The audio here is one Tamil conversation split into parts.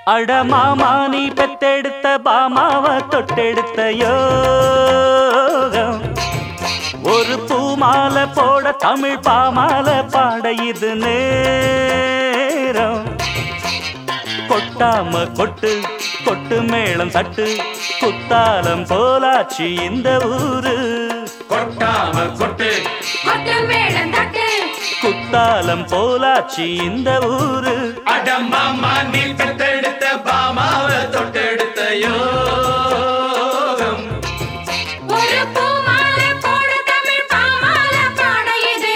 அட மாமா நீ பெத்தெடுத்த பாமாவ தொட்டெடுத்த யோகம் ஒரு பூமாலை போட தமிழ் பாமாலை பாட இது நேரம் கொட்டாம கொட்டு கொட்டு மேளம் தட்டு குத்தாலம் போலாச்சு இந்த ஊரு கொட்டாம கொட்டு கொட்டு மேளம் தட்டு குத்தாலம் போலாச்சு இந்த ஊரு அட மாமா நீ பெத்தெடுத்த பாமாவ தொட்டெடுத்த யோகம் ஒரு பூமாலை போட தமிழ் பாமாலை பாட இது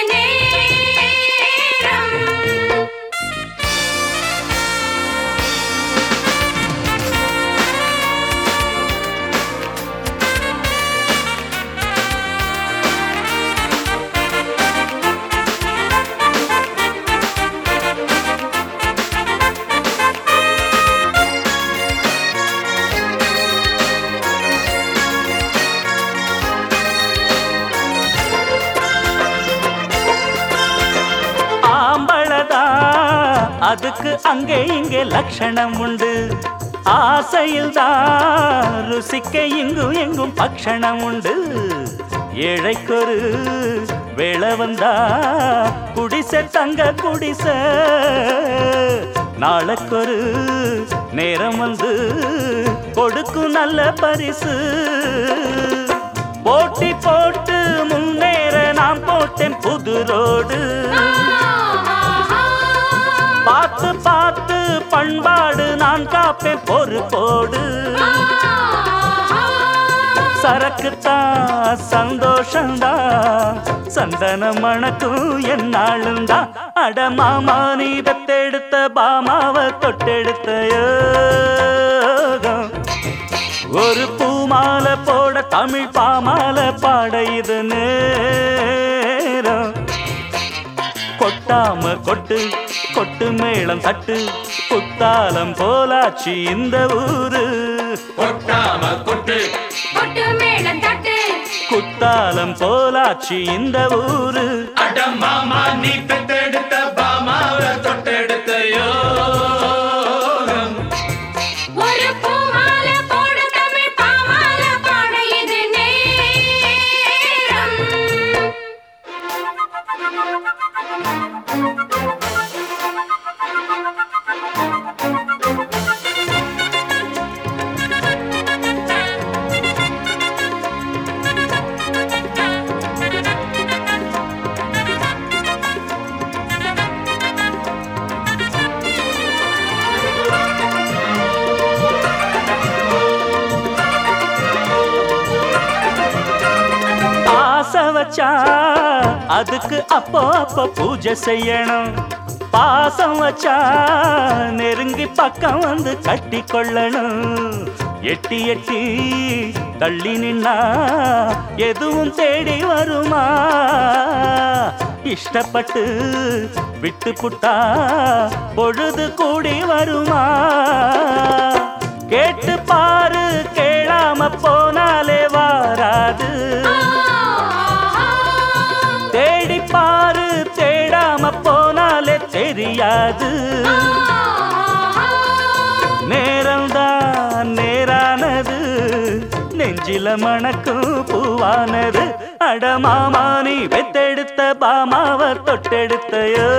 நேரம் அதுக்கு அங்கே இங்கே லட்சணம் உண்டு ஆசையில் தான் ருசிக்க இங்கும் எங்கும் பக்ஷணம் உண்டு ஏழைக்கொரு வேளை வந்தா குடிசை தங்க குடிசை நாளைக்கொரு நேரம் வந்து கொடுக்கும் நல்ல பரிசு போட்டி போட்டு முன்னேற நான் போட்டேன் புது ரோடு பார்த்து பார்த்து பண்பாடு நான் காப்பேன் பொறுப்போடு சரக்குத்தான் சந்தோஷந்தான் சந்தன மணக்கும் என்னாளுந்தான் அட மாமா நீ பெத்தெடுத்த பாமாவ தொட்டெடுத்த யோகம் ஒரு பூமாலை போட தமிழ் பாமாலை பாட இது நேரம் கொட்டாம கொட்டு கொட்டு மேளம் தட்டு குத்தாலம் போலாச்சு இந்த ஊரு கொட்டாம கொட்டு கொட்டு மேளம் தட்டு குத்தாலம் போலாச்சு இந்த ஊரு அட மாமா நீ பெத்தெடுத்த பாமாவ தொட்டெடுத்த யோகம் ஒரு பூமாலை போட தமிழ் பாமாலை பாட இது நேரம் ஆசை வச்சா அதுக்கு அப்போ அப்போ பூஜை செய்யணும் பாசம் வச்சா நெருங்கி பக்கம் வந்து கட்டி கொள்ளணும் எட்டி எட்டி தள்ளி நின்னா எதுவும் தேடி வருமா இஷ்டப்பட்டு விட்டு புட்டா பொழுது கூடி வருமா கேட்டு பாரு கேளாம போனாலே வாராது தேடி பாரு தேடாம போனாலே தெரியாது நேரம்தான் நேரானது நெஞ்சில மணக்கும் பூவானது அட மாமா நீ பெத்தெடுத்த பாமாவ தொட்டெடுத்த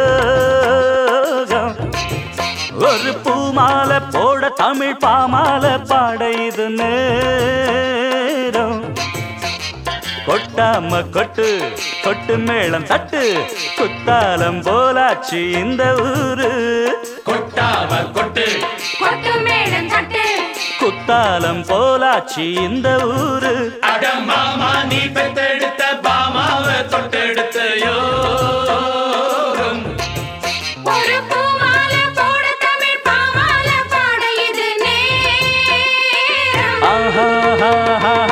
யோகம் ஒரு பூமாலை போட தமிழ் பாமாலை பாட இது நேரம் கொட்டாம கொட்டு கொட்டு மேளம் தட்டு குத்தாலம் போலாச்சு இந்த ஊரு கொட்டாம கொட்டு கொட்டு மேளம் தட்டு குத்தாலம் போலாச்சு இந்த ஊரு அட மாமா நீ பெத்தெடுத்த பாமாவ தொட்டெடுத்த யோகம் ஒரு பூமாலை போட தமிழ் பாமாலை பாட இது நேரம் ஆஹா